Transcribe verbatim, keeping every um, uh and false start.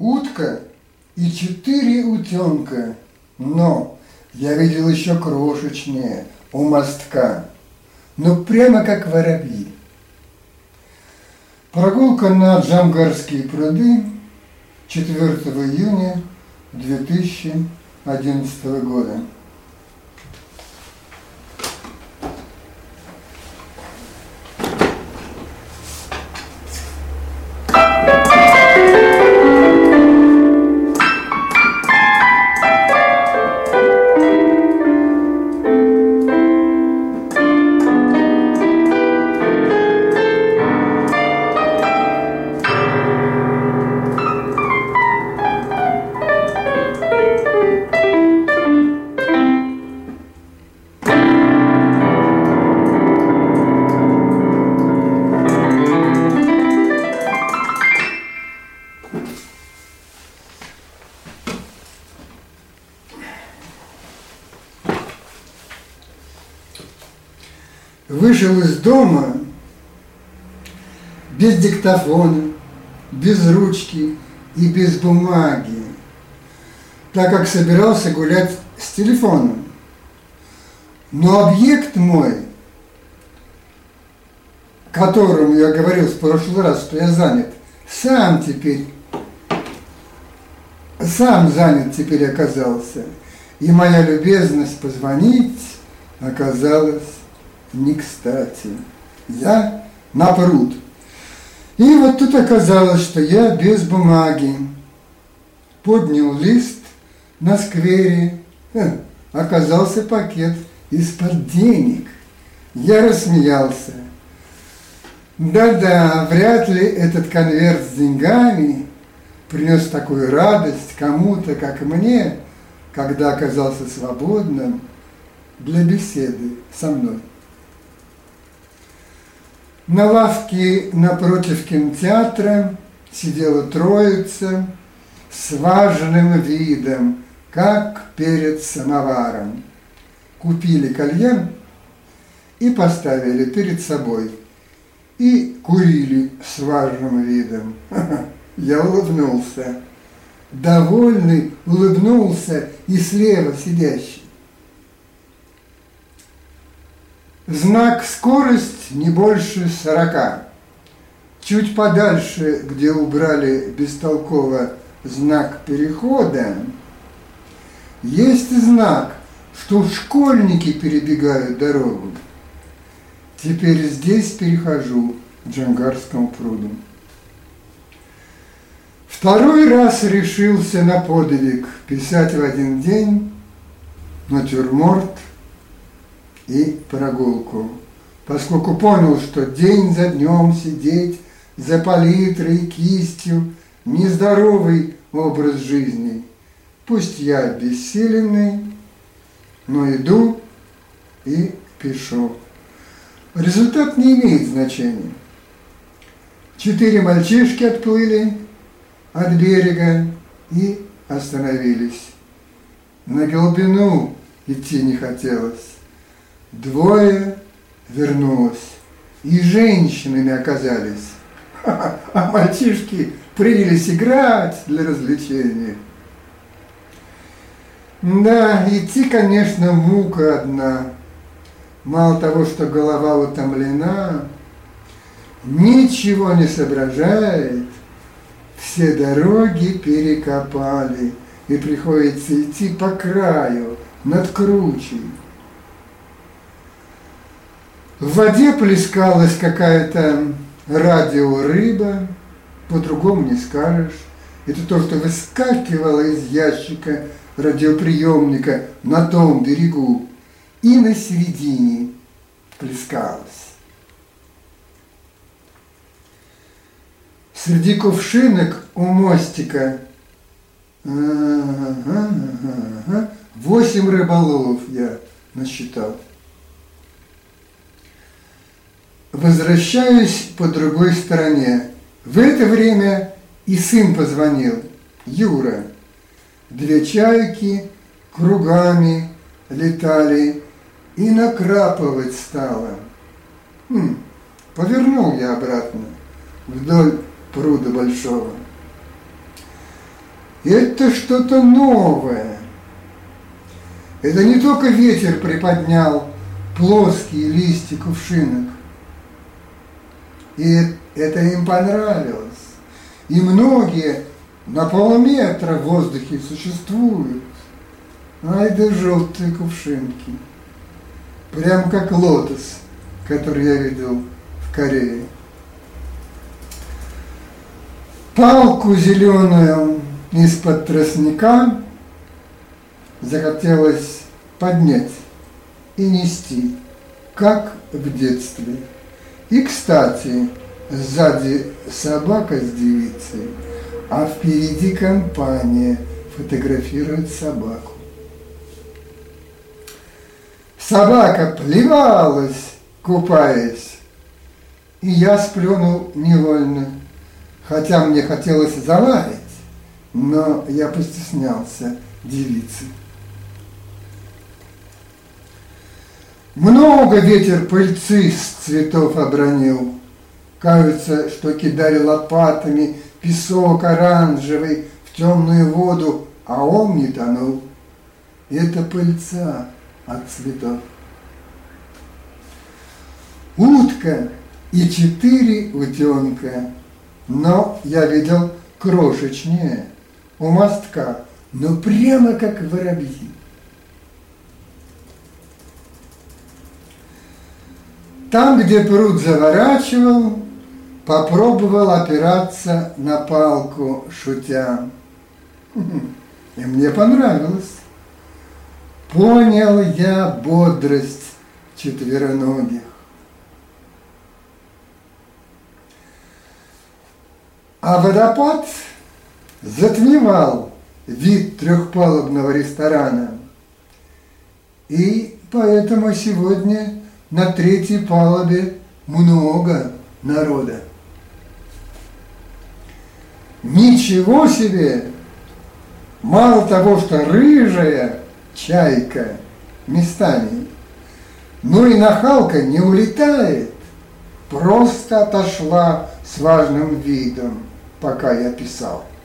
утка и четыре утенка, но я видел еще крошечнее у мостка, ну прямо как воробьи. Прогулка на Джамгарские пруды четвёртого июня две тысячи одиннадцатого года. Вышел из дома без диктофона, без ручки и без бумаги, так как собирался гулять с телефоном. Но объект мой, которому я говорил в прошлый раз, что я занят, сам теперь, сам занят теперь оказался. И моя любезность позвонить оказалась не кстати. Я на пруд. И вот тут оказалось, что я без бумаги. Поднял лист на сквере. Ха, оказался пакет из-под денег. Я рассмеялся. Да-да, вряд ли этот конверт с деньгами принес такую радость кому-то, как мне, когда оказался свободным для беседы со мной. На лавке напротив кинотеатра сидела троица с важным видом, как перед самоваром. Купили кальян и поставили перед собой, и курили с важным видом. Я улыбнулся, довольный улыбнулся и слева сидящий. Знак «Скорость» не больше сорока. Чуть подальше, где убрали бестолково знак «Перехода», есть знак, что школьники перебегают дорогу. Теперь здесь перехожу к Джамгарскому пруду. Второй раз решился на подвиг писать в один день натюрморт и прогулку, поскольку понял, что день за днем сидеть за палитрой и кистью – нездоровый образ жизни. Пусть я обессиленный, но иду и пишу. Результат не имеет значения. Четыре мальчишки отплыли от берега и остановились. На глубину идти не хотелось. Двое вернулось, и женщинами оказались. А мальчишки принялись играть для развлечения. Да, идти, конечно, мука одна. Мало того, что голова утомлена, ничего не соображает, все дороги перекопали, и приходится идти по краю, над кручей. В воде плескалась какая-то радиорыба, по-другому не скажешь. Это то, что выскакивало из ящика радиоприемника на том берегу и на середине плескалось. Среди кувшинок у мостика ага, ага, восемь рыболовов я насчитал. Возвращаюсь по другой стороне. В это время и сын позвонил, Юра. Две чайки кругами летали и накрапывать стало. Хм, повернул я обратно вдоль пруда большого. Это что-то новое. Это не только ветер приподнял плоские листья кувшинок. И это им понравилось. И многие на полметра в воздухе существуют. Ай да желтые кувшинки. Прям как лотос, который я видел в Корее. Палку зеленую из-под тростника захотелось поднять и нести, как в детстве. И, кстати, сзади собака с девицей, а впереди компания фотографирует собаку. Собака плевалась, купаясь, и я сплюнул невольно, хотя мне хотелось залаять, но я постеснялся девицы. Много ветер пыльцы с цветов обронил. Кажется, что кидали лопатами песок оранжевый в темную воду, а он не тонул. Это пыльца от цветов. Утка и четыре утенка, но я видел крошечнее, у мостка, но прямо как воробьи. Там, где пруд заворачивал, попробовал опираться на палку, шутя. И мне понравилось. Понял я бодрость четвероногих. А водопад затмевал вид трехпалубного ресторана. И поэтому сегодня на третьей палубе много народа. Ничего себе! Мало того, что рыжая чайка местами, но и нахалка не улетает, просто отошла с важным видом, пока я писал.